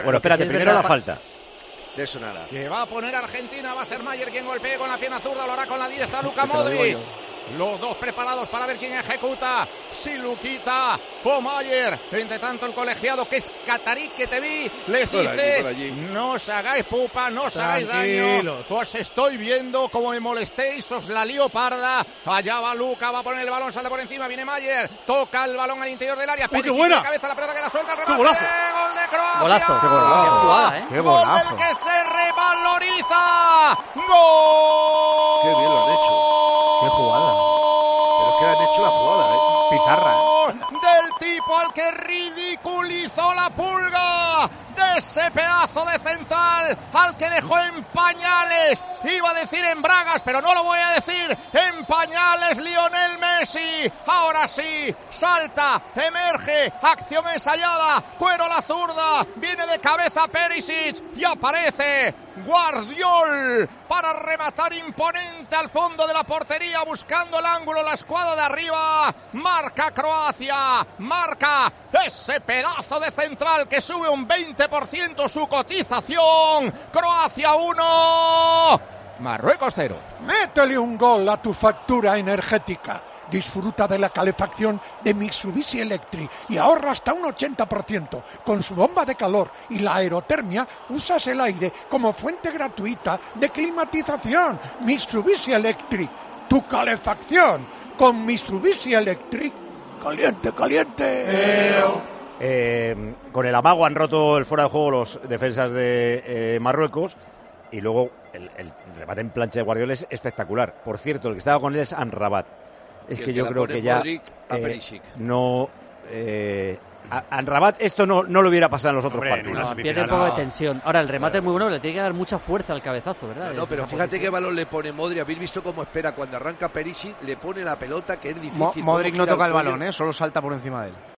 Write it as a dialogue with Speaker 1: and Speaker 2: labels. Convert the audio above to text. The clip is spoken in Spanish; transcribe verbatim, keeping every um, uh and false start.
Speaker 1: Bueno, espérate, primero la falta.
Speaker 2: De eso nada.
Speaker 3: Que va a poner Argentina, va a ser Mayer quien golpee con la pierna zurda, lo hará con la diestra Luka Modric. Los dos preparados para ver quién ejecuta. Si Luquita o Mayer. Entre tanto el colegiado, que es catarí, que te vi, les
Speaker 2: por
Speaker 3: dice:
Speaker 2: allí, por allí.
Speaker 3: no os hagáis pupa, no os hagáis daño. Os estoy viendo como me molestéis, os la lío parda. Allá va Luka, va a poner el balón, sale por encima, viene Mayer, toca el balón al interior del área.
Speaker 4: ¡Uy, qué buena!
Speaker 3: De cabeza, la pelota que la suelta, el
Speaker 4: ¡Qué
Speaker 3: remate,
Speaker 4: golazo!
Speaker 3: gol de Croacia.
Speaker 1: Golazo,
Speaker 5: qué golazo. Qué jugada, ¿eh?
Speaker 4: ¡Qué
Speaker 3: Gol
Speaker 4: golazo!
Speaker 3: del que se revaloriza. ¡Gol!
Speaker 2: Qué bien lo han hecho.
Speaker 4: ¡Qué jugada!
Speaker 2: Pero es que han hecho la jugada, ¿eh?
Speaker 4: Pizarra, ¿eh?
Speaker 3: Del tipo al que ridiculizó la Pulga, de ese pedazo de central al que dejó en pañales, iba a decir en bragas, pero no lo voy a decir, en pañales Lionel Messi. Ahora sí, salta, emerge, acción ensayada, cuero a la zurda, viene de cabeza Perisic y aparece Guardiol para rematar imponente al fondo de la portería, buscando el ángulo, la escuadra de arriba. Marca Croacia, marca ese pedazo de central que sube un veinte por ciento su cotización. Croacia uno, Marruecos cero.
Speaker 6: Métele un gol a tu factura energética. Disfruta de la calefacción de Mitsubishi Electric y ahorra hasta un ochenta por ciento. Con su bomba de calor y la aerotermia, usas el aire como fuente gratuita de climatización. Mitsubishi Electric, tu calefacción con Mitsubishi Electric. ¡Caliente, caliente!
Speaker 1: Eh, con el amago han roto el fuera de juego los defensas de eh, Marruecos. Y luego el, el remate en plancha de Guardiola es espectacular. Por cierto, el que estaba con él es Amrabat. Es que, que yo creo que ya
Speaker 2: Modric a
Speaker 1: eh,
Speaker 2: Perisic.
Speaker 1: no eh, a Amrabat esto no, no lo hubiera pasado en los otros
Speaker 5: Hombre,
Speaker 1: partidos.
Speaker 5: no,
Speaker 7: Pierde un poco de tensión. Ahora el remate es muy bueno, le tiene que dar mucha fuerza al cabezazo, ¿verdad?
Speaker 2: No, no, pero fíjate qué balón le pone Modric. Habéis visto cómo espera cuando arranca Perisic, le pone la pelota, que es difícil.
Speaker 4: Mo- Modric no
Speaker 2: gira
Speaker 4: toca el
Speaker 2: cuello.
Speaker 4: balón, ¿eh? Solo salta por encima de él.